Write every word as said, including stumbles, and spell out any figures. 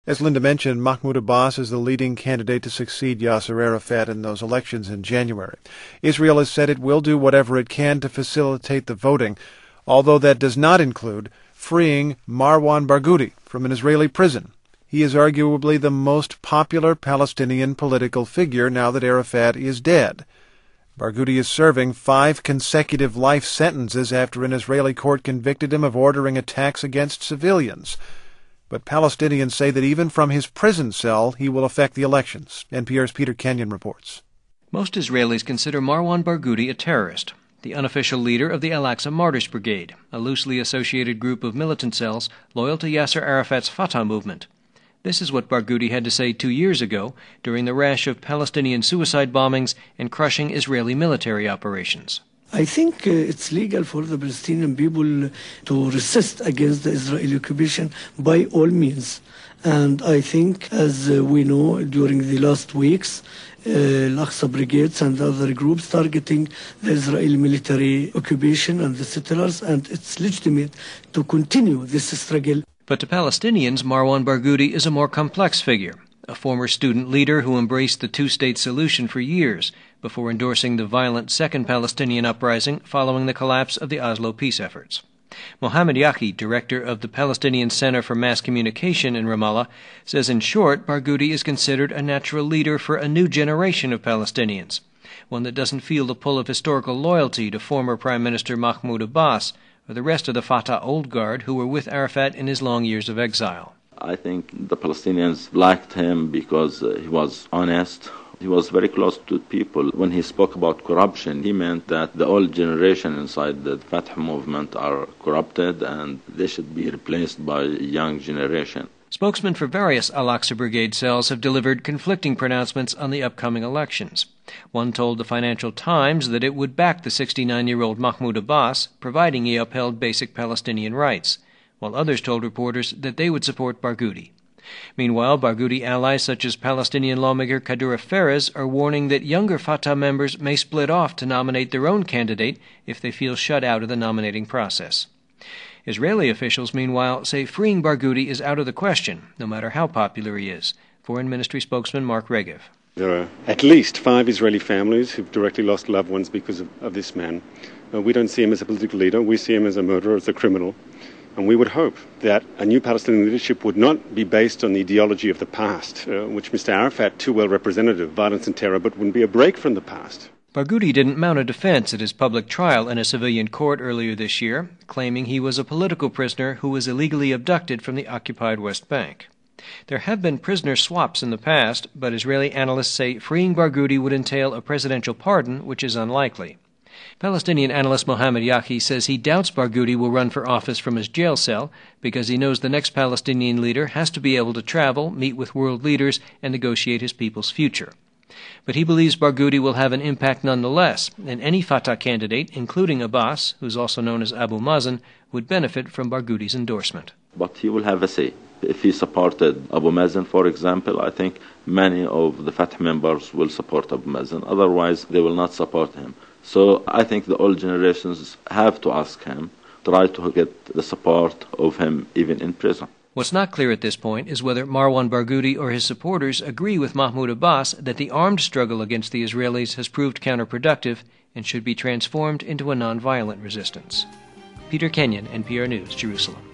As Linda mentioned, Mahmoud Abbas is the leading candidate to succeed Yasser Arafat in those elections in January. Israel has said it will do whatever it can to facilitate the voting, although that does not include freeing Marwan Barghouti from an Israeli prison. He is arguably the most popular Palestinian political figure now that Arafat is dead. Barghouti is serving five consecutive life sentences after an Israeli court convicted him of ordering attacks against civilians. But Palestinians say that even from his prison cell, he will affect the elections. N P R's Peter Kenyon reports. Most Israelis consider Marwan Barghouti a terrorist, the unofficial leader of the Al-Aqsa Martyrs Brigade, a loosely associated group of militant cells loyal to Yasser Arafat's Fatah movement. This is what Barghouti had to say two years ago during the rash of Palestinian suicide bombings and crushing Israeli military operations. I think uh, it's legal for the Palestinian people to resist against the Israeli occupation by all means. And I think, as uh, we know, during the last weeks, uh, Al-Aqsa brigades and other groups targeting the Israeli military occupation and the settlers, and it's legitimate to continue this struggle. But to Palestinians, Marwan Barghouti is a more complex figure, a former student leader who embraced the two-state solution for years before endorsing the violent Second Palestinian Uprising following the collapse of the Oslo peace efforts. Mohammed Yaqi, director of the Palestinian Center for Mass Communication in Ramallah, says in short, Barghouti is considered a natural leader for a new generation of Palestinians, one that doesn't feel the pull of historical loyalty to former Prime Minister Mahmoud Abbas or the rest of the Fatah old guard who were with Arafat in his long years of exile. I think the Palestinians liked him because uh, he was honest. He was very close to people. When he spoke about corruption, he meant that the old generation inside the Fatah movement are corrupted and they should be replaced by a young generation. Spokesmen for various Al-Aqsa Brigade cells have delivered conflicting pronouncements on the upcoming elections. One told the Financial Times that it would back the sixty-nine-year-old Mahmoud Abbas, providing he upheld basic Palestinian rights, while others told reporters that they would support Barghouti. Meanwhile, Barghouti allies such as Palestinian lawmaker Kadura Ferez are warning that younger Fatah members may split off to nominate their own candidate if they feel shut out of the nominating process. Israeli officials, meanwhile, say freeing Barghouti is out of the question, no matter how popular he is. Foreign Ministry spokesman Mark Regev. There are at least five Israeli families who've directly lost loved ones because of, of this man. Uh, we don't see him as a political leader. We see him as a murderer, as a criminal. And we would hope that a new Palestinian leadership would not be based on the ideology of the past, uh, which Mister Arafat too well represented, of violence and terror, but would be a break from the past. Barghouti didn't mount a defense at his public trial in a civilian court earlier this year, claiming he was a political prisoner who was illegally abducted from the occupied West Bank. There have been prisoner swaps in the past, but Israeli analysts say freeing Barghouti would entail a presidential pardon, which is unlikely. Palestinian analyst Mohammed Yaqi says he doubts Barghouti will run for office from his jail cell because he knows the next Palestinian leader has to be able to travel, meet with world leaders, and negotiate his people's future. But he believes Barghouti will have an impact nonetheless, and any Fatah candidate, including Abbas, who's also known as Abu Mazen, would benefit from Barghouti's endorsement. But he will have a say. If he supported Abu Mazen, for example, I think many of the Fatah members will support Abu Mazen. Otherwise, they will not support him. So I think the old generations have to ask him, try to get the support of him even in prison. What's not clear at this point is whether Marwan Barghouti or his supporters agree with Mahmoud Abbas that the armed struggle against the Israelis has proved counterproductive and should be transformed into a nonviolent resistance. Peter Kenyon, N P R News, Jerusalem.